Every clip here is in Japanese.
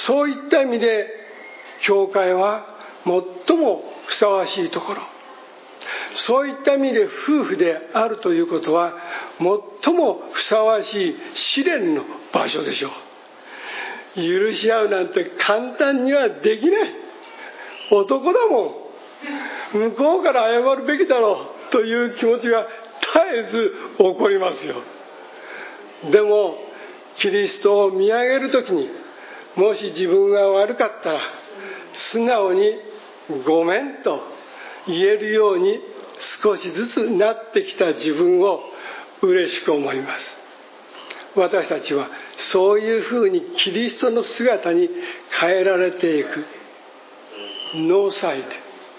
そういった意味で教会は最もふさわしいところ、そういった意味で夫婦であるということは最もふさわしい試練の場所でしょう。許し合うなんて簡単にはできない。男だもん。向こうから謝るべきだろうという気持ちが絶えず起こりますよ。でもキリストを見上げるときに、もし自分が悪かったら素直にごめんと言えるように少しずつなってきた自分を嬉しく思います。私たちはそういうふうにキリストの姿に変えられていく。ノーサイド。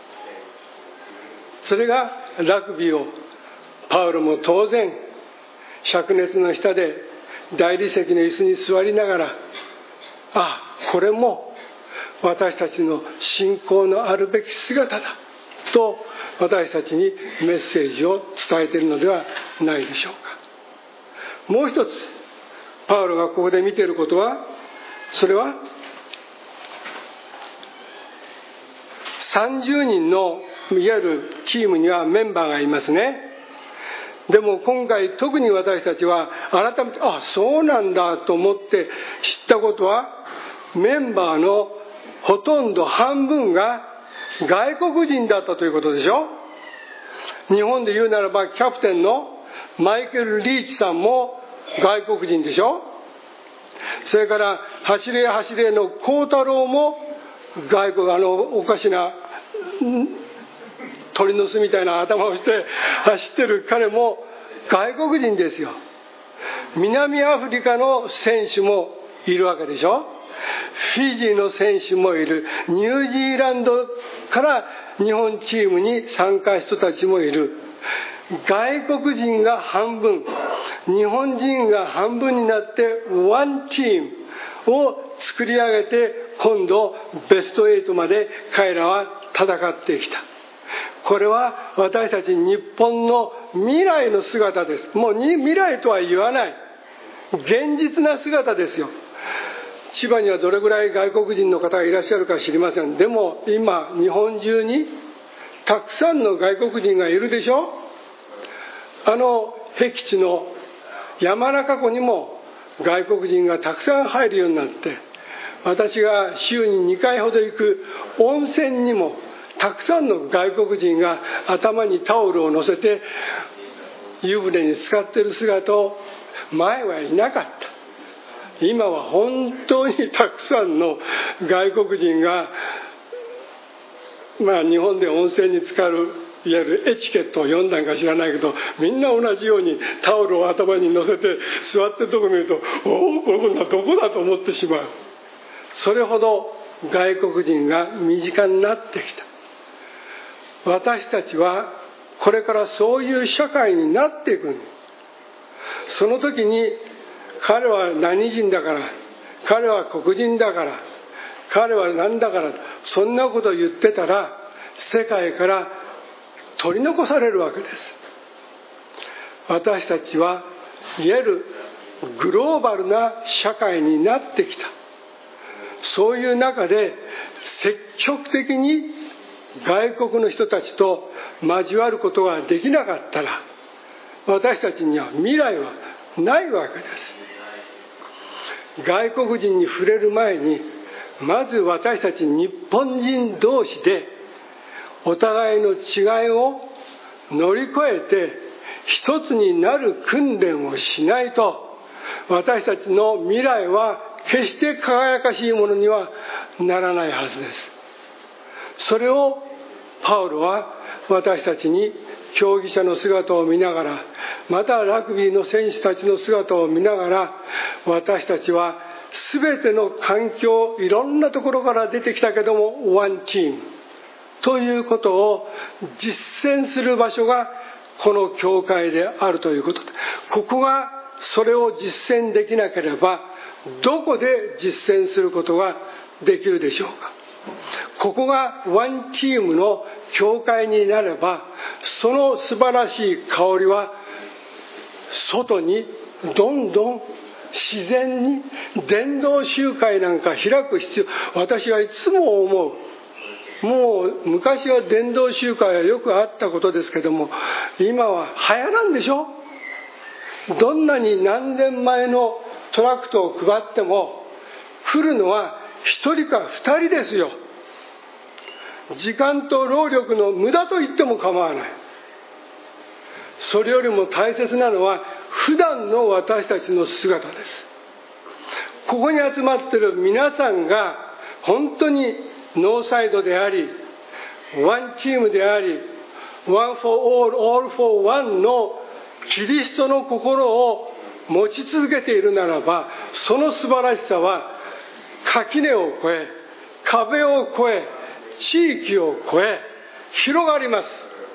それがラグビーを、パウロも当然灼熱の下で大理石の椅子に座りながら、これも私たちの信仰のあるべき姿だと私たちにメッセージを伝えているのではないでしょうか。もう一つパウロがここで見ていることは、それは30人のいわゆるチームにはメンバーがいますね。でも今回特に私たちは改めてそうなんだと思って知ったことは、メンバーのほとんど半分が外国人だったということでしょ。日本で言うならばキャプテンのマイケル・リーチさんも外国人でしょ。それから走れ走れの幸太郎も外国、おかしな鳥の巣みたいな頭をして走ってる彼も外国人ですよ。南アフリカの選手もいるわけでしょ。フィジーの選手もいる。ニュージーランドから日本チームに参加した人たちもいる。外国人が半分、日本人が半分になってワンチームを作り上げて、今度ベスト8まで彼らは戦ってきた。これは私たち日本の未来の姿です。もう未来とは言わない、現実な姿ですよ。千葉にはどれぐらい外国人の方がいらっしゃるか知りません。でも今日本中にたくさんの外国人がいるでしょ。僻地の山中湖にも外国人がたくさん入るようになって、私が週に2回ほど行く温泉にもたくさんの外国人が頭にタオルを乗せて湯船に浸かっている姿を前はいなかった。今は本当にたくさんの外国人が、日本で温泉に浸かるいわゆるエチケットを読んだんか知らないけど、みんな同じようにタオルを頭に乗せて座ってるとこ見ると、これどこだと思ってしまう。それほど外国人が身近になってきた。私たちはこれからそういう社会になっていく。その時に彼は何人だから、彼は黒人だから、彼は何だから、そんなことを言ってたら世界から取り残されるわけです。私たちはいわゆるグローバルな社会になってきた。そういう中で積極的に外国の人たちと交わることができなかったら、私たちには未来はないわけです。外国人に触れる前に、まず私たち日本人同士でお互いの違いを乗り越えて一つになる訓練をしないと、私たちの未来は決して輝かしいものにはならないはずです。それをパウロは私たちに競技者の姿を見ながら、またラグビーの選手たちの姿を見ながら、私たちは全ての環境、いろんなところから出てきたけどもワンチームということを実践する場所がこの教会であるということで、ここがそれを実践できなければどこで実践することができるでしょうか。ここがワンチームの教会になれば、その素晴らしい香りは外にどんどん自然に伝道集会なんか開く必要、私はいつも思う。もう昔は伝道集会はよくあったことですけども、今は流行らんでしょ。どんなに何千枚のトラクトを配っても来るのは一人か二人ですよ。時間と労力の無駄と言っても構わない。それよりも大切なのは普段の私たちの姿です。ここに集まっている皆さんが本当にノーサイドであり、ワンチームであり、one for all, all for one のキリストの心を持ち続けているならば、その素晴らしさは垣根を越え、壁を越え、地域を越え広がります。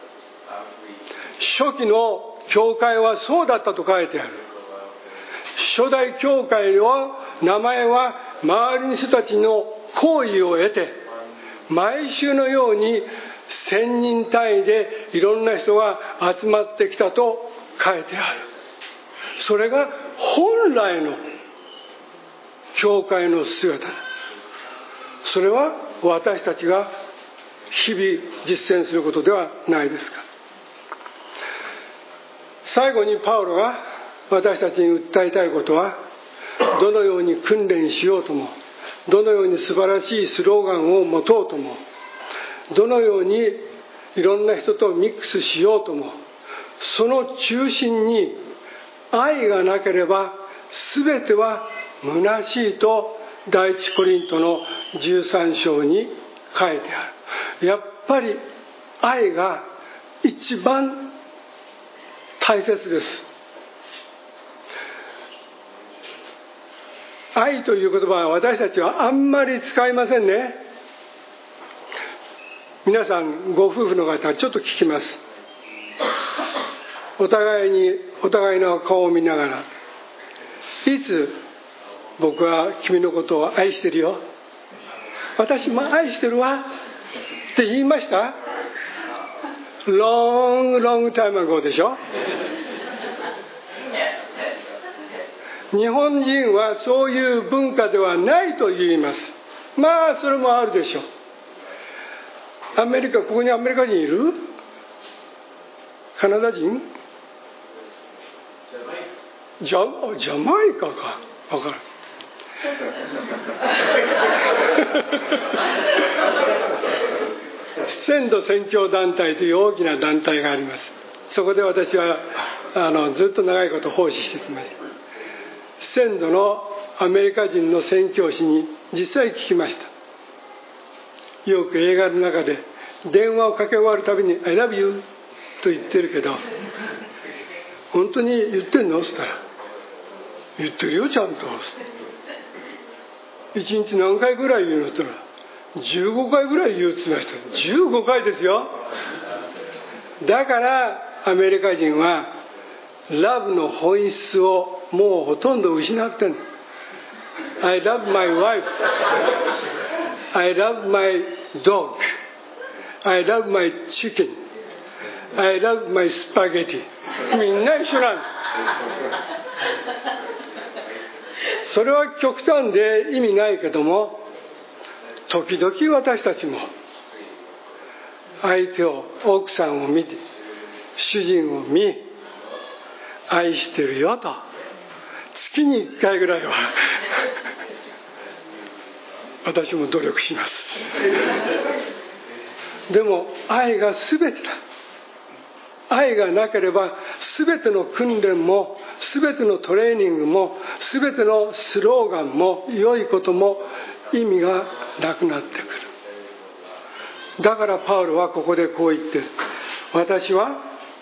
初期の教会はそうだったと書いてある。初代教会の名前は周りの人たちの好意を得て、毎週のように1000人単位でいろんな人が集まってきたと書いてある。それが本来の教会の姿だ。それは私たちが日々実践することではないですか。最後にパウロが私たちに訴えたいことは、どのように訓練しようとも、どのように素晴らしいスローガンを持とうとも、どのようにいろんな人とミックスしようとも、その中心に愛がなければ全ては虚しいと第一コリントの13章に書いてある。やっぱり愛が一番大切です。愛という言葉は私たちはあんまり使いませんね。皆さんご夫婦の方ちょっと聞きます。お互いの顔を見ながら、いつ僕は君のことを愛してるよ、私も愛してるわって言いました？ long time ago でしょ。日本人はそういう文化ではないと言います。まあそれもあるでしょう。アメリカ、ここにアメリカ人いる？カナダ人？ジャマイカか分からん。宣道宣教団体という大きな団体があります。そこで私はずっと長いこと奉仕してきました。宣道のアメリカ人の宣教師に実際聞きました。よく映画の中で電話をかけ終わるたびに I love you と言ってるけど、本当に言ってんの？って言ったら、言ってるよちゃんと。1日何回ぐらい言うの？って言ったら15回ぐらい言うって言いました。15回ですよ。だからアメリカ人はラブの本質をもうほとんど失ってる。 I love my wife, I love my dog, I love my chicken, I love my spaghetti。 みんな一緒なんです。それは極端で意味ないけども、時々私たちも相手を、奥さんを見て、主人を見、愛してるよと月に1回ぐらいは私も努力します。でも愛が全てだ。愛がなければ全ての訓練も全てのトレーニングも全てのスローガンも良いことも意味がなくなってくる。だからパウロはここでこう言ってる。私は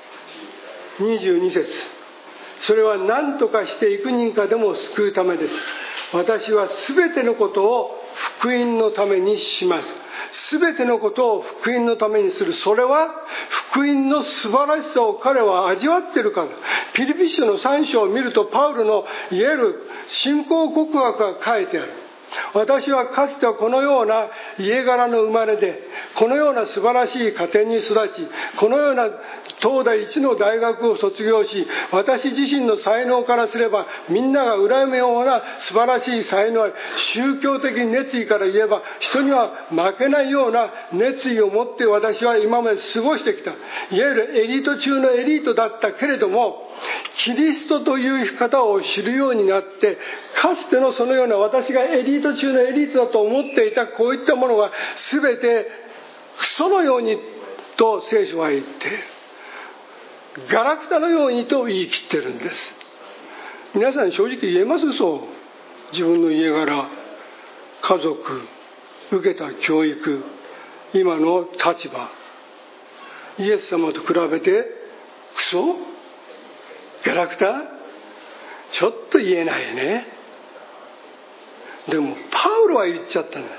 22節、それは何とかして幾人かでも救うためです。私は全てのことを福音のためにします。全てのことを福音のためにする。それは福音の素晴らしさを彼は味わっているから。ピリピ書の3章を見るとパウロのいわゆる信仰告白が書いてある。 私はかつてはこのような家柄の生まれで、このような素晴らしい家庭に育ち、このような東大一の大学を卒業し、私自身の才能からすればみんなが羨むような素晴らしい才能あり、宗教的熱意から言えば人には負けないような熱意を持って私は今まで過ごしてきた。いわゆるエリート中のエリートだったけれども、キリストという生き方を知るようになって、かつてのそのような私がエリート中のエリートだと思っていたこういったものが全てクソのようにと聖書は言っている。ガラクタのようにと言い切ってるんです。皆さん正直言えます？そう。自分の家柄、家族、受けた教育、今の立場、イエス様と比べてクソ？ガラクタ？ちょっと言えないね。でもパウロは言っちゃったんです。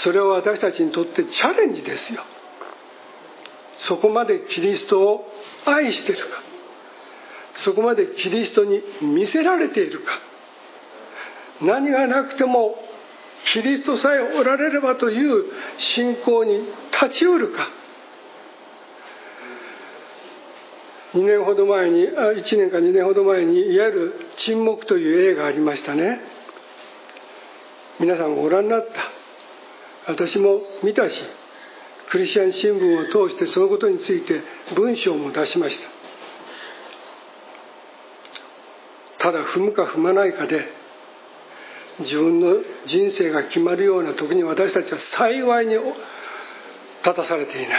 それは私たちにとってチャレンジですよ。そこまでキリストを愛しているか、そこまでキリストに見せられているか、何がなくてもキリストさえおられればという信仰に立ちうるか。1年か2年ほど前にいわゆる沈黙という映画がありましたね。皆さんご覧になった。私も見たし、クリスチャン新聞を通してそのことについて文章も出しました。ただ踏むか踏まないかで自分の人生が決まるような時に私たちは幸いに立たされていない。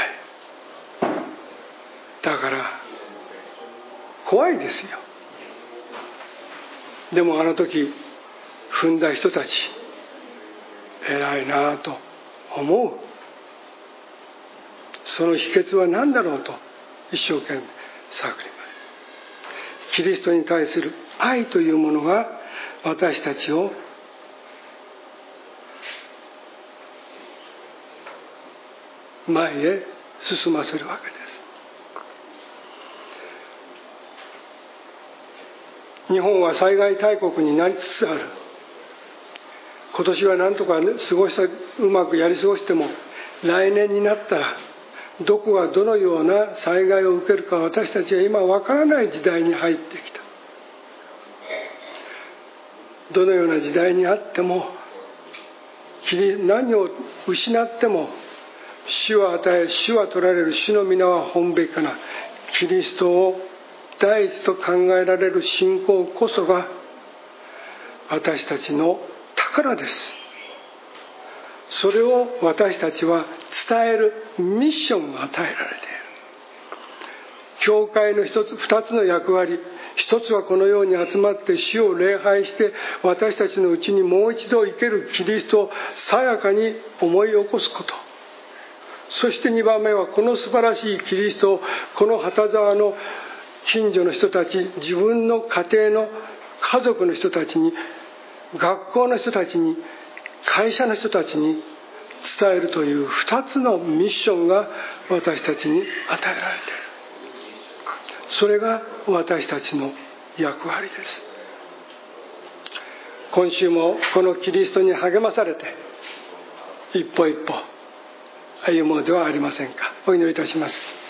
だから怖いですよ。でもあの時踏んだ人たち偉いなと思う。その秘訣は何だろうと一生懸命探ります。キリストに対する愛というものが私たちを前へ進ませるわけです。日本は災害大国になりつつある。今年は何とかうまくやり過ごしても、来年になったらどこがどのような災害を受けるか私たちは今わからない時代に入ってきた。どのような時代にあっても、何を失っても主は与え、主は取られる、主の皆は本べきかな。キリストを第一と考えられる信仰こそが私たちの宝です。それを私たちは伝えるミッションが与えられている。教会の二つの役割。一つはこのように集まって主を礼拝して私たちのうちにもう一度生けるキリストをさやかに思い起こすこと。そして2番目はこの素晴らしいキリストをこの旗沢の近所の人たち、自分の家庭の家族の人たちに、学校の人たちに、会社の人たちに伝えるという2つのミッションが私たちに与えられている。それが私たちの役割です。今週もこのキリストに励まされて一歩一歩歩もうではありませんか。お祈りいたします。